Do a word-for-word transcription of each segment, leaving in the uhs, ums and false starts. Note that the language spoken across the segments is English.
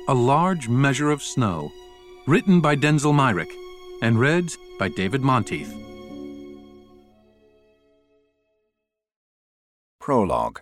A Large Measure of Snow, written by Denzil Myrick and read by David Monteith. Prologue.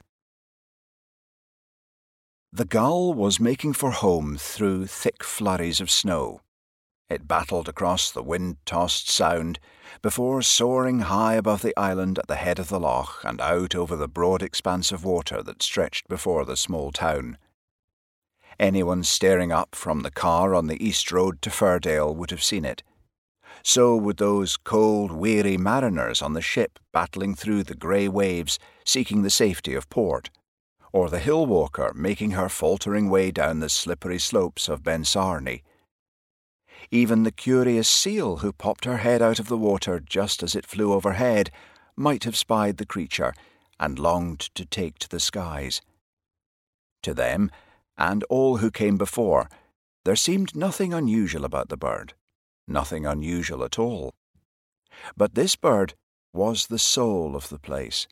The gull was making for home through thick flurries of snow. It battled across the wind-tossed sound before soaring high above the island at the head of the loch and out over the broad expanse of water that stretched before the small town. Anyone staring up from the car on the east road to Firdale would have seen it. So would those cold, weary mariners on the ship battling through the grey waves, seeking the safety of port, or the hill walker making her faltering way down the slippery slopes of Bensarney. Even the curious seal who popped her head out of the water just as it flew overhead might have spied the creature and longed to take to the skies. To them, and all who came before, there seemed nothing unusual about the bird, nothing unusual at all. But this bird was the soul of the place.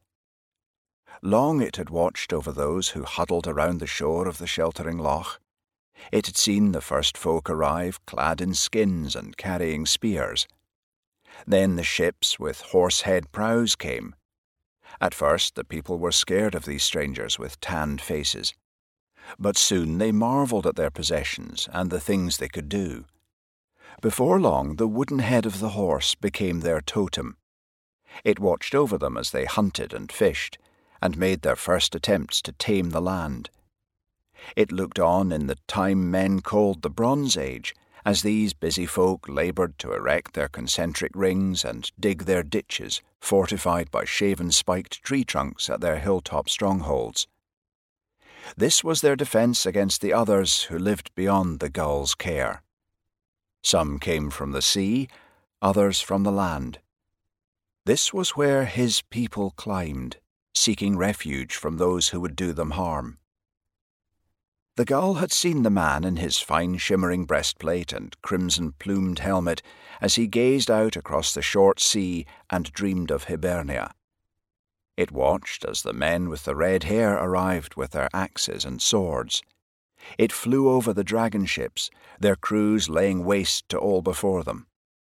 Long it had watched over those who huddled around the shore of the sheltering loch. It had seen the first folk arrive clad in skins and carrying spears. Then the ships with horse-head prows came. At first the people were scared of these strangers with tanned faces. But soon they marvelled at their possessions and the things they could do. Before long the wooden head of the horse became their totem. It watched over them as they hunted and fished, and made their first attempts to tame the land. It looked on in the time men called the Bronze Age, as these busy folk laboured to erect their concentric rings and dig their ditches, fortified by shaven spiked tree trunks at their hilltop strongholds. This was their defence against the others who lived beyond the gull's care. Some came from the sea, others from the land. This was where his people climbed, seeking refuge from those who would do them harm. The gull had seen the man in his fine shimmering breastplate and crimson-plumed helmet as he gazed out across the short sea and dreamed of Hibernia. It watched as the men with the red hair arrived with their axes and swords. It flew over the dragon ships, their crews laying waste to all before them.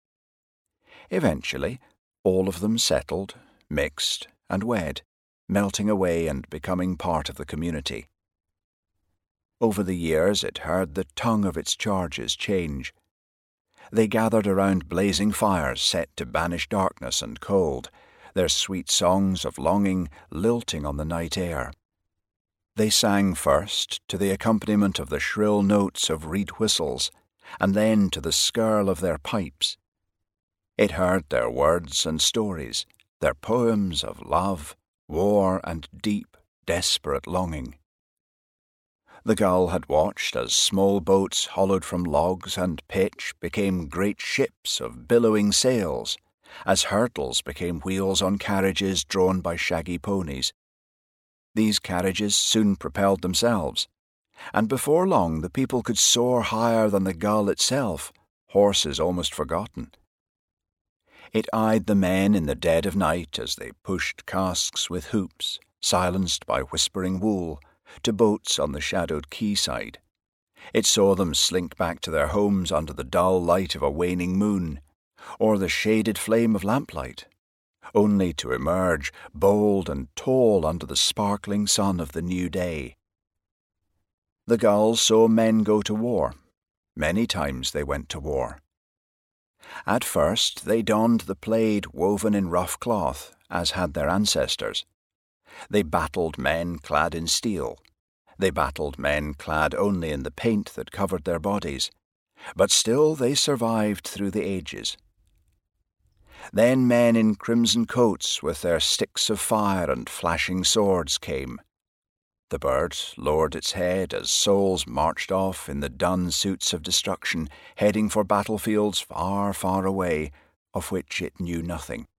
Eventually, all of them settled, mixed, and wed, melting away and becoming part of the community. Over the years it heard the tongue of its charges change. They gathered around blazing fires set to banish darkness and cold, their sweet songs of longing lilting on the night air. They sang first to the accompaniment of the shrill notes of reed whistles, and then to the skirl of their pipes. It heard their words and stories, their poems of love, war, and deep, desperate longing. The gull had watched as small boats hollowed from logs and pitch became great ships of billowing sails, as hurtles became wheels on carriages drawn by shaggy ponies. These carriages soon propelled themselves, and before long the people could soar higher than the gull itself, horses almost forgotten. It eyed the men in the dead of night as they pushed casks with hoops, silenced by whispering wool, to boats on the shadowed quayside. It saw them slink back to their homes under the dull light of a waning moon, or the shaded flame of lamplight, only to emerge bold and tall under the sparkling sun of the new day. The gull saw men go to war. Many times they went to war. At first they donned the plaid woven in rough cloth, as had their ancestors. They battled men clad in steel. They battled men clad only in the paint that covered their bodies. But still they survived through the ages. Then men in crimson coats with their sticks of fire and flashing swords came. The bird lowered its head as souls marched off in the dun suits of destruction, heading for battlefields far, far away, of which it knew nothing.